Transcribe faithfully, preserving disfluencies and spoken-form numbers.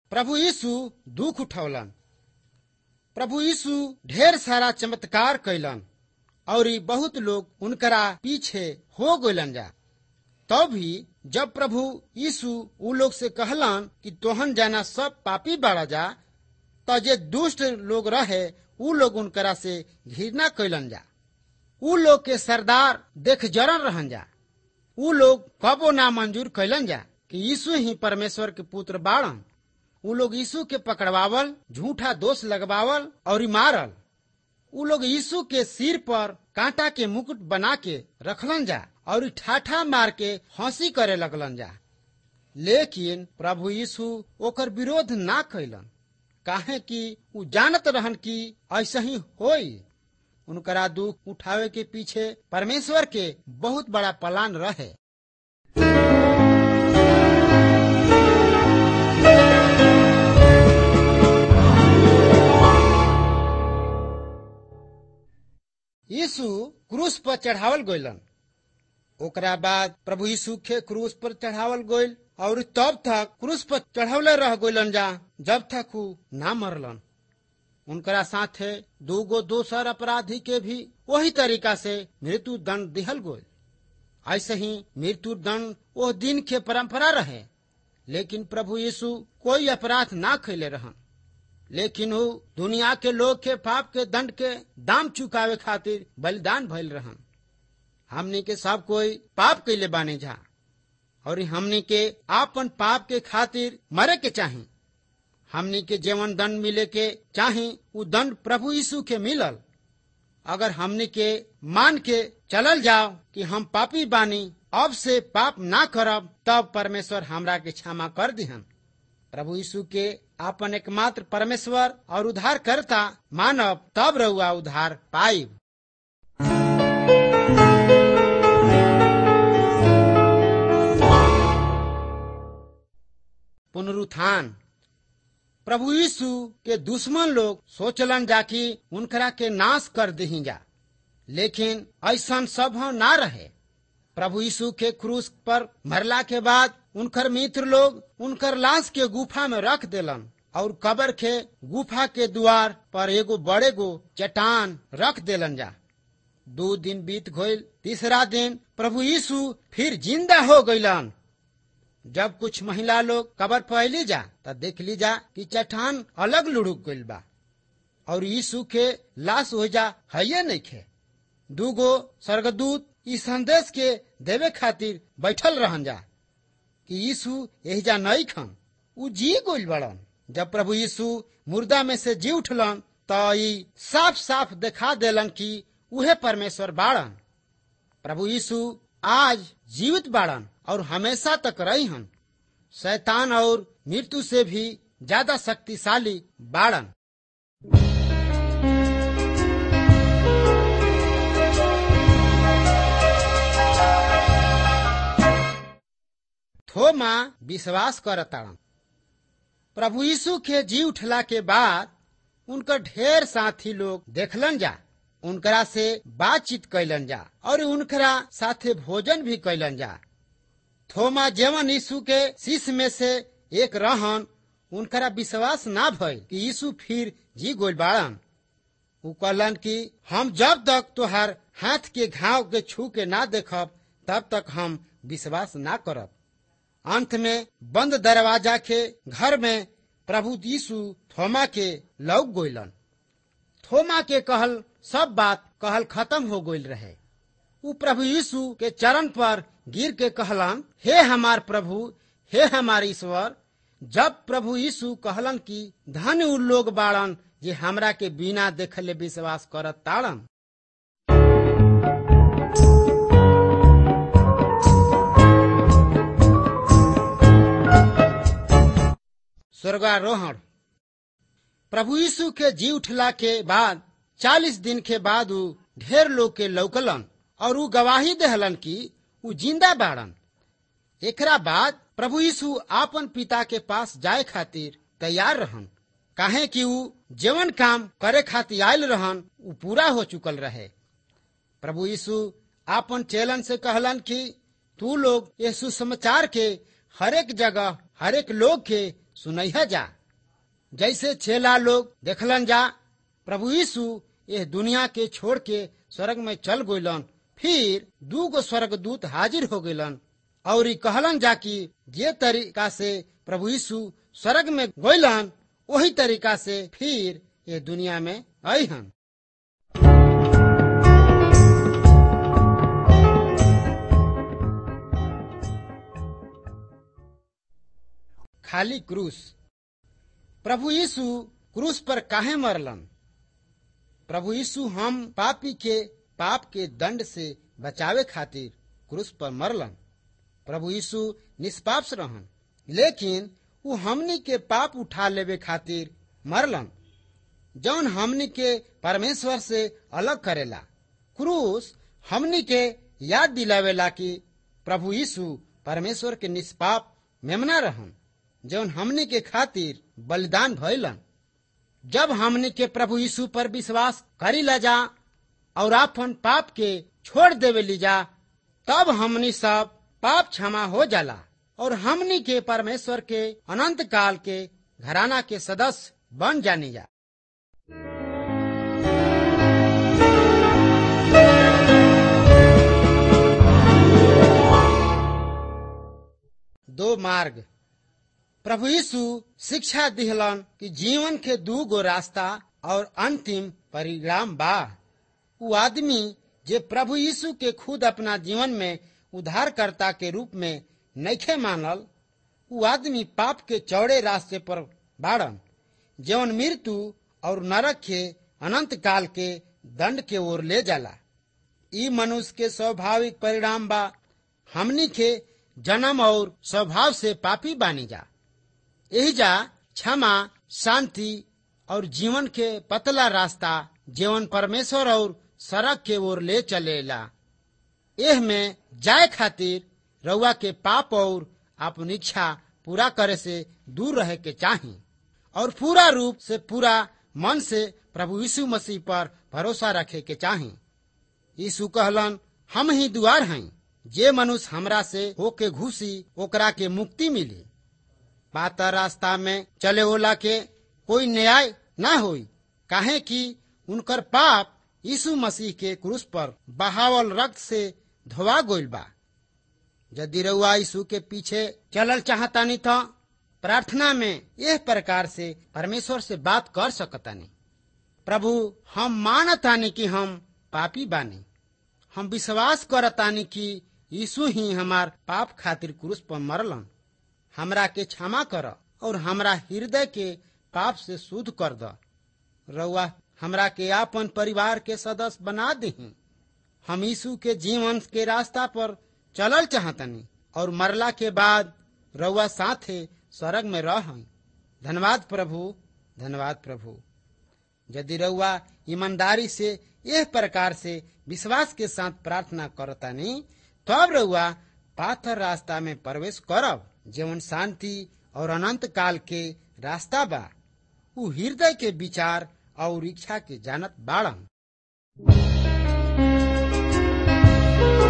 प्रभु यीशु दुख उठौलन। प्रभु यीशु ढेर सारा चमत्कार कैलन और बहुत लोग उनकरा पीछे हो गइलन जा। तब भी जब प्रभु यीशु उ लोग से कहलन कि तोहन जाना सब पापी बाड़ा जा, तो जे दुष्ट लोग रहे उ लोग उनकरा से घृणा कैलन जा। उ लोग के सरदार देख जरन रहन जा। उ लोग कबो ना मंजूर कैलन जा कि यीशु ही परमेश्वर के पुत्र बाड़न। उ लोग यीशु के पकड़वावल, झूठा दोष लगवावल और मारल। उ लोग यीशु के सिर पर कांटा के मुकुट बना के रखलन जा और ठाठा मार के हंसी करे लगलन जा। लेकिन प्रभु यीशु ओकर विरोध ना कैलन, काहे कि उ जानत रहन कि ऐसा ही होई। उनकरा दुख उठावे के पीछे परमेश्वर के बहुत बड़ा प्लान रहे। यीशु क्रूस पर चढ़ावल गइलन। ओकरा बाद प्रभु यीशु के क्रूस पर चढ़ावल गइल और तब तक क्रूस पर चढ़ावले रह गइलन जा जब तक उ ना मरलन। उनकरा साथे दूगो दोसर अपराधी के भी वही तरीका से मृत्यु दंड दिहल गइल। ऐसे ही मृत्यु दंड वो दिन के परंपरा रहे। लेकिन प्रभु यीशु कोई अपराध ना कैले रहन, लेकिन वो दुनिया के लोग के पाप के दंड के दाम चुकावे खातिर बलिदान भइल रहन। हमनी के सब कोई पाप कैले बाने जा और हमनी के आपन पाप के खातिर मरे के चाही। हमनी के जीवन दंड मिले के चाही, उ दंड प्रभु यीशु के मिलल। अगर हमनी के मान के चलल जाओ कि हम पापी बानी, अब से पाप ना करब, तब परमेश्वर हमरा के क्षमा कर दिहन। प्रभु यीशु के आपन एकमात्र परमेश्वर और उद्धार करता मानव, तब रहुआ उद्धार पाइब। पुनरुत्थान। प्रभु यीशु के दुश्मन लोग सोचलन जा कि उनकरा के नाश कर दही जा, लेकिन ऐसा सब ना रहे। प्रभु यीशु के क्रूस पर मरला के बाद उनकर मित्र लोग उनकर लाश के गुफा में रख देलन और कब्र के गुफा के द्वार पर एगो बड़े गो चट्टान रख देलन जा। दो दिन बीत गइल। तीसरा दिन प्रभु यीशु फिर जिंदा हो गइलन। जब कुछ महिला लोग कब्र पर अली जा तब देख ली जा कि चट्टान अलग लुढ़क गइल बा और यीशु के लाश हो जा है नहीं खे। दूगो स्वर्गदूत इस संदेश के देवे खातिर बैठल रहन जा कि यीशु यही जा नहीं खन, उ जी गइल बड़न। जब प्रभु यीशु मुर्दा में से जी उठलन तो ई साफ साफ दिखा देलन कि उहे परमेश्वर बाड़न। प्रभु यीशु आज जीवित बाड़न और हमेशा तक रही हन। शैतान और मृत्यु से भी ज्यादा शक्तिशाली बाड़न। थोमा विश्वास करताड़न। प्रभु यीशु के जी उठला के बाद उनकर ढेर साथी लोग देखलन जा, उनकरा से बातचीत कैलन जा और उनकरा साथे भोजन भी कैलन जा। थोमा जेवन यीशु के शिष्य में से एक रहन, उनकरा विश्वास ना भइल कि यीशु फिर जी गोल बाड़न। उ कहलन कि हम जब तक तोहार हाथ के घाव के छू के ना देखब, तब तक हम विश्वास ना करब। अंत में बंद दरवाजा के घर में प्रभु यीशु थोमा के लौक गइलन। थोमा के कहल सब बात कहल खत्म हो गइल रहे। उ प्रभु यीशु के चरण पर गिर के कहलन, हे हमार प्रभु, हे हमार ईश्वर। जब प्रभु यीशु कहलन कि धन्य उ लोग बाड़न जे हमरा के बिना देखले विश्वास करत ताड़न। स्वर्गारोहण। प्रभु यीशु के जी उठला के बाद चालीस दिन के बाद उ ढेर लोग के लौकलन और उ गवाही देहलन कि उ जिंदा बाड़न। एकरा बाद प्रभु यीशु आपन पिता के पास जाए खातिर तैयार रहन, काहे कि उ जीवन काम करे खातिर आयल रहन, उ पूरा हो चुकल रहे। प्रभु यीशु आपन चेलन से कहलन कि तू लोग ये सुसमाचार के हरेक जगह हरेक लोग के सुनैहा जा जैसे छेला लोग देखलन जा प्रभु यीशु यह दुनिया के छोड़ के स्वर्ग में चल गइलन, फिर दू गो स्वर्गदूत हाजिर हो गइलन और ई कहलन जा कि जे तरीका से प्रभु यीशु स्वर्ग में गइलन वही तरीका से फिर ये दुनिया में अइहन। खाली क्रूस। प्रभु यीशु क्रूस पर काहे मरलन? प्रभु यीशु हम पापी के पाप के दंड से बचावे खातिर क्रूस पर मरलन। प्रभु यीशु निष्पाप रहन, लेकिन वो हमनी के पाप उठा लेवे खातिर मरलन, जौन हमनी के परमेश्वर से अलग करेला। क्रूस हमनी के याद दिलावेला कि प्रभु यीशु परमेश्वर के निष्पाप मेमना रहन, जौन हमनी के खातिर बलिदान भइलन। जब हमनी के प्रभु यीशु पर विश्वास करी ला जा और अपन पाप के छोड़ देवे ली जा, तब हमनी सब पाप क्षमा हो जाला और हमनी के परमेश्वर के अनंत काल के घराना के सदस्य बन जानी जा। दो मार्ग। प्रभु यीशु शिक्षा दिहलन कि जीवन के दू गो रास्ता और अंतिम परिणाम बा। वो आदमी जे प्रभु यीशु के खुद अपना जीवन में उद्धारकर्ता के रूप में नइखे मानल, वो आदमी पाप के चौड़े रास्ते पर बाड़न, जौन मृत्यु और नरक के अनंत काल के दंड के ओर ले जाला। ई मनुष्य के स्वाभाविक परिणाम बा। हमनी के जन्म और स्वभाव से पापी बानी जा। यही जा क्षमा, शांति और जीवन के पतला रास्ता जीवन परमेश्वर और सड़क के ओर ले चलेला। एह में जाए खातिर रउआ के पाप और अपनी इच्छा पूरा करे से दूर रहे के चाही और पूरा रूप से पूरा मन से प्रभु यीशु मसीह पर भरोसा रखे के चाही। यीशु कहलन, हम ही दुआर हैं, जे मनुष्य हमरा से होके घुसी ओकरा के मुक्ति मिली। पाता रास्ता में चले होला के कोई न्याय ना होई, काहे कि उनकर पाप यीशु मसीह के क्रूस पर बहावल रक्त से धोवा गइल बा। यदि रउआ यीशु के पीछे चलल चाहतानी तो प्रार्थना में यह प्रकार से परमेश्वर से बात कर सकतानी। प्रभु, हम मानतानी कि हम पापी बानी। हम विश्वास करतानी कि यीशु ही हमार पाप खातिर क्रूस पर मरलन। हमरा के क्षमा कर और हमरा हृदय के पाप से शुद्ध कर द। रउआ हमरा के आपन परिवार के सदस्य बना दही। हम यीशु के जीवन के रास्ता पर चलल चाहतनी और मरला के बाद रउआ साथे स्वर्ग में रह। धन्यवाद प्रभु, धन्यवाद प्रभु। यदि रउआ ईमानदारी से यह प्रकार से विश्वास के साथ प्रार्थना करतानी, तब रउआ पाथर रास्ता में प्रवेश करब, जीवन शांति और अनंत काल के रास्ता बा। उ हृदय के विचार और इच्छा के जानत बाड़न।